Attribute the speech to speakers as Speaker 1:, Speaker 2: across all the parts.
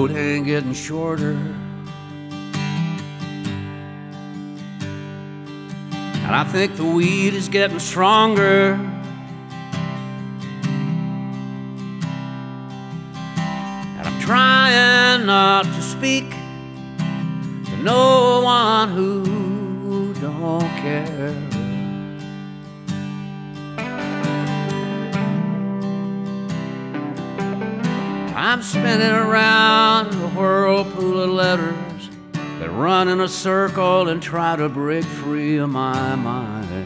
Speaker 1: road ain't getting shorter, and I think the weed is getting stronger. And I'm trying not to speak to no one who don't care. I'm spinning around a whirlpool of letters that run in a circle and try to break free of my mind.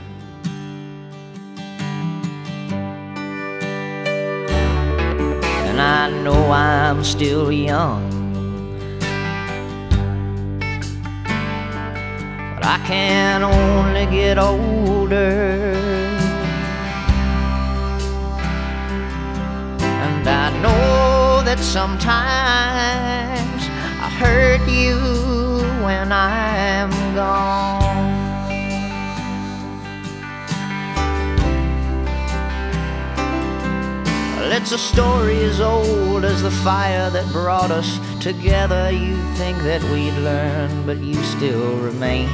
Speaker 2: And I know I'm still young, but I can only get older. And I know that sometimes I hurt you when I'm gone. Well, it's a story as old as the fire that brought us together. You'd think that we'd learn, but you still remain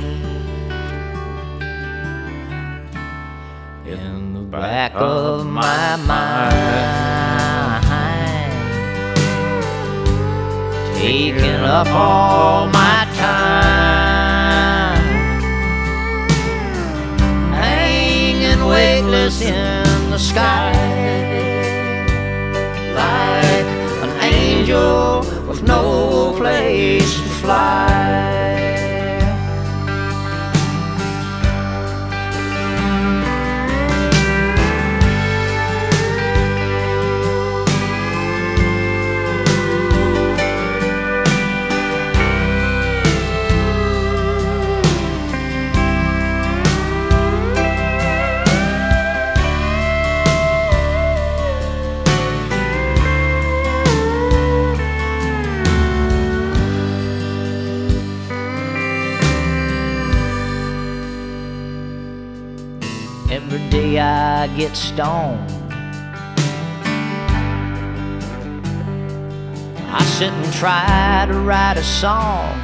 Speaker 2: in the back of my mind, taking up all my time, hanging weightless in the sky, like an angel with no place to fly. Every day I get stoned, I sit and try to write a song.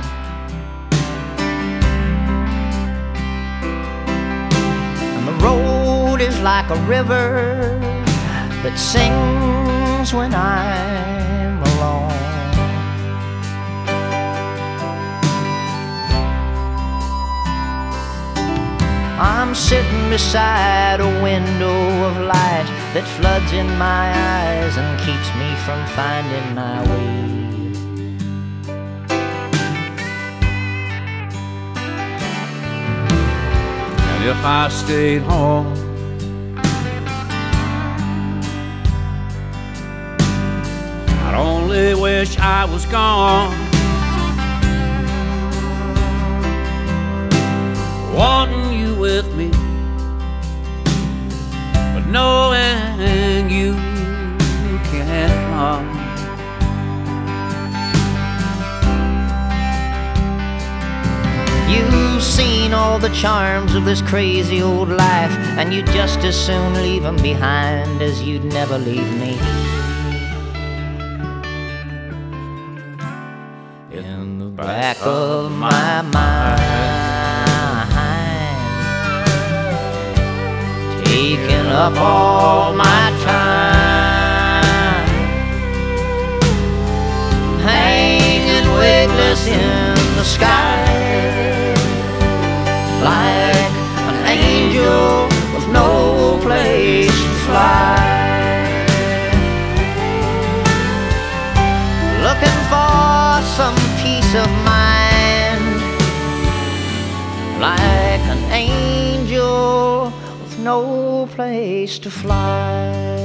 Speaker 2: And the road is like a river that sings when I'm alone. I'm sitting beside a window of light that floods in my eyes and keeps me from finding my way.
Speaker 1: And if I stayed home, I'd only wish I was gone, wanting you with me, but knowing you can't come.
Speaker 2: You've seen all the charms of this crazy old life, and you'd just as soon leave them behind as you'd never leave me. In the back of my mind, taking up all my time, hanging weightless in the sky, like an angel with no place to fly. Looking for some peace of mind, like an angel no place to fly.